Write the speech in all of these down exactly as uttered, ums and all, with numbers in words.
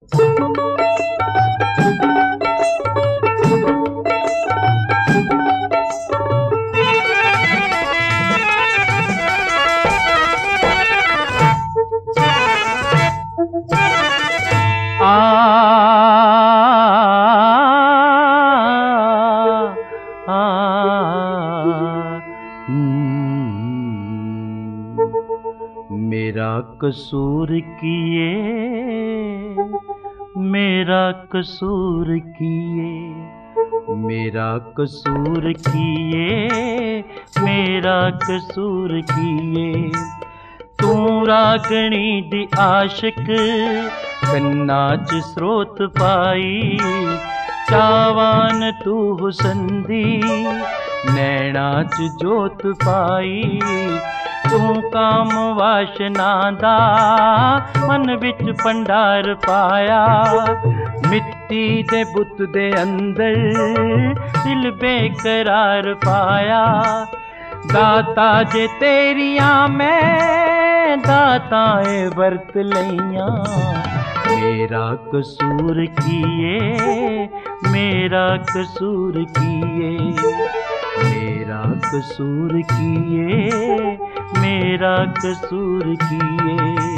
आ आ मेरा कसूर किए, मेरा कसूर किए, मेरा कसूर किए, मेरा कसूर किए। तू रागणी दी आशिक कन्ना च स्रोत पाई, चावान तू हुसन दी नैना च जोत पाई। तू काम वाशना दा मन विच भंडार पाया, मिट्टी दे बुत दे अंदर दिल बेकरार पाया। दाता जे तेरिया मैं दाताए वर्त लइया, मेरा कसूर किए, मेरा कसूर किए, मेरा कसूर किए, मेरा कसूर किए।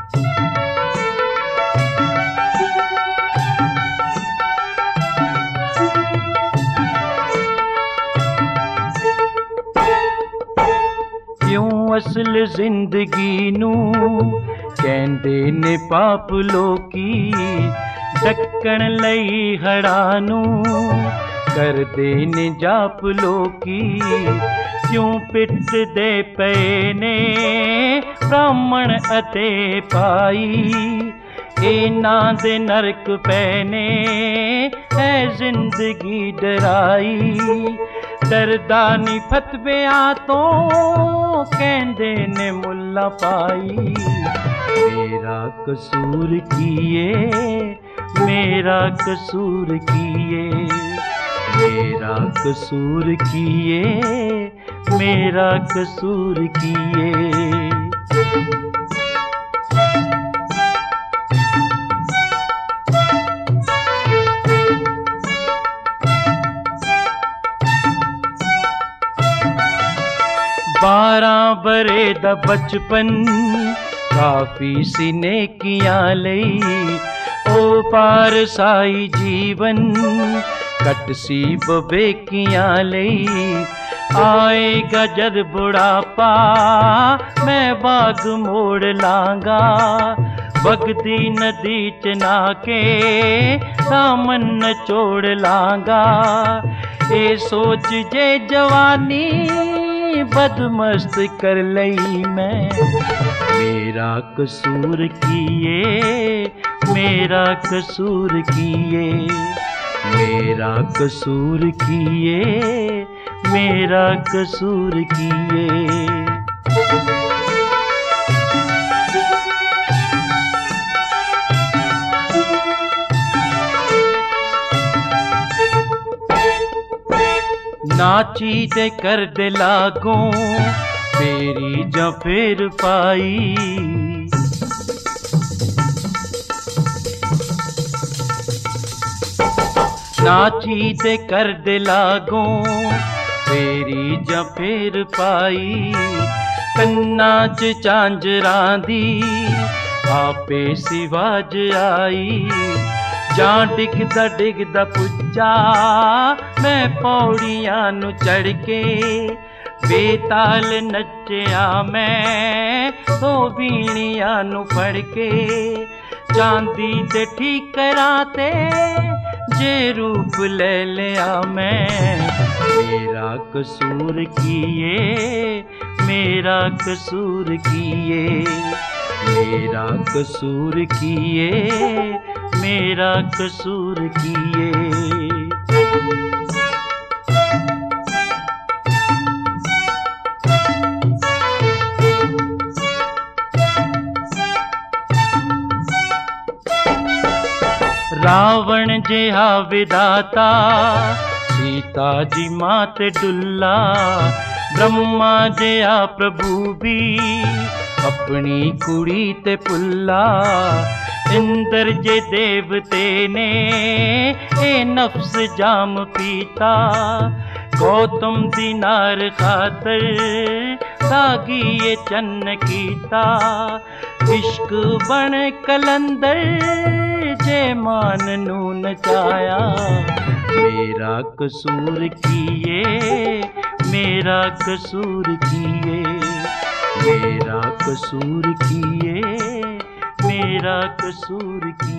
क्यों असल जिंदगी नू कहंदे ने पाप लोकी, ढक्कन लई हड़ा नू करदे ने जाप लोकी। क्यों पिट दे पे ने ब्राह्मण अते पाई, इना दे नरक पैने है जिंदगी डराई। डरदा नी फतविया तो कहंदे ने मुल्ला पाई। मेरा कसूर किए, मेरा कसूर किए, मेरा कसूर किए, मेरा कसूर किए। बारह बरे दा बचपन काफी सी नेकियां लई, ओ पार साई जीवन कट सी बबेकियां लई। आएगा जद बुढ़ापा मैं बाग मोड़ लांगा, बगदी नदी च नाके दामन नचोड़ लांगा। ए सोच जे जवानी बदमस्त कर लई मैं, मेरा कसूर किए, मेरा कसूर किए, मेरा कसूर किए, मेरा कसूर किए। नाची दे कर दे लागो फेरी जा फेर पाई, नाची दे कर दे लागो फेरी जा फेर पाई। कन्ना च झांजरां दी आपे सिवाज आई, जां डिगदा डिगदा पुज्जा मैं पौड़ियां नु चढ़ के। बेताल नचया मैं दो बीणियां नु फड़ के, चांदी दे ठीकरां ते जे रूप ले लिया मैं। मेरा कसूर किए, मेरा कसूर किए, मेरा कसूर किए, मेरा कसूर किए। रावण जेहा विदाता सीता जी माते डुल्ला, ब्रह्मा जेहा प्रभु भी अपनी कुड़ी ते पुल्ला। इंद्र दर्जे देवते ने ए नफ्स जाम पीता, गौतम दिनार खातर दागी ये चन्न कीता। इश्क बन कलंदर जे मान नू नचाया, मेरा कसूर किए मेरा कसूर किए, मेरा कसूर किए मेरा कसूर किए।